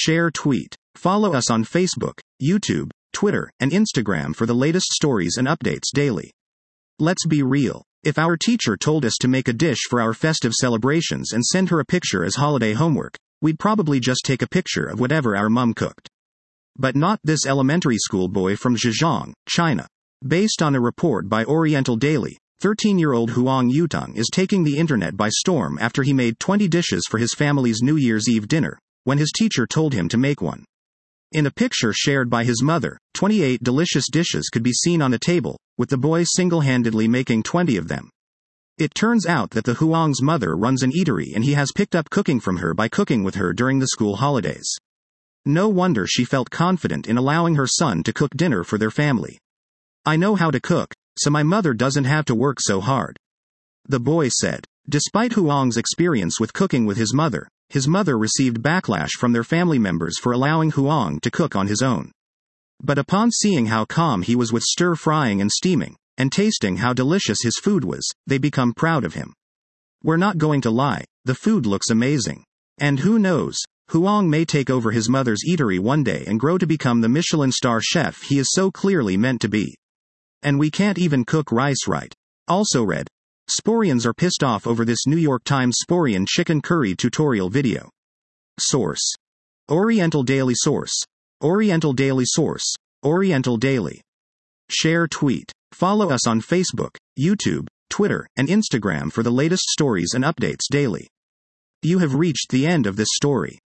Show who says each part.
Speaker 1: Share, tweet. Follow us on Facebook, YouTube, Twitter, and Instagram for the latest stories and updates daily. Let's be real. If our teacher told us to make a dish for our festive celebrations and send her a picture as holiday homework, we'd probably just take a picture of whatever our mom cooked. But not this elementary school boy from Zhejiang, China. Based on a report by Oriental Daily, 13-year-old Huang Yutong is taking the internet by storm after he made 20 dishes for his family's New Year's Eve dinner, when his teacher told him to make one. In a picture shared by his mother, 28 delicious dishes could be seen on a table, with the boy single-handedly making 20 of them. It turns out that the Huang's mother runs an eatery and he has picked up cooking from her by cooking with her during the school holidays. No wonder she felt confident in allowing her son to cook dinner for their family. "I know how to cook, so my mother doesn't have to work so hard," the boy said. Despite Huang's experience with cooking with his mother received backlash from their family members for allowing Huang to cook on his own. But upon seeing how calm he was with stir-frying and steaming, and tasting how delicious his food was, they become proud of him. "We're not going to lie, the food looks amazing. And who knows, Huang may take over his mother's eatery one day and grow to become the Michelin star chef he is so clearly meant to be. And we can't even cook rice right." Also read, Sporians are pissed off over this New York Times Sporian chicken curry tutorial video. Source: Oriental Daily. Source: Oriental Daily. Source: Oriental Daily. Share, tweet. Follow us on Facebook, YouTube, Twitter, and Instagram for the latest stories and updates daily. You have reached the end of this story.